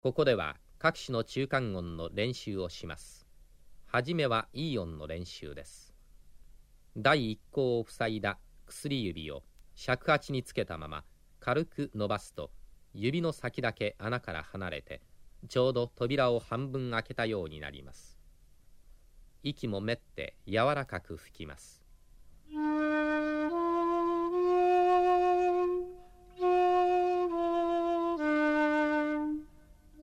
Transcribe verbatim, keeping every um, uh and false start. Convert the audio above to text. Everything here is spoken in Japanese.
ここでは各種の中間音の練習をします。はじめはいい音の練習です。第一項を塞いだ薬指を尺八につけたまま軽く伸ばすと、指の先だけ穴から離れて、ちょうど扉を半分開けたようになります。息もめって柔らかく吹きます。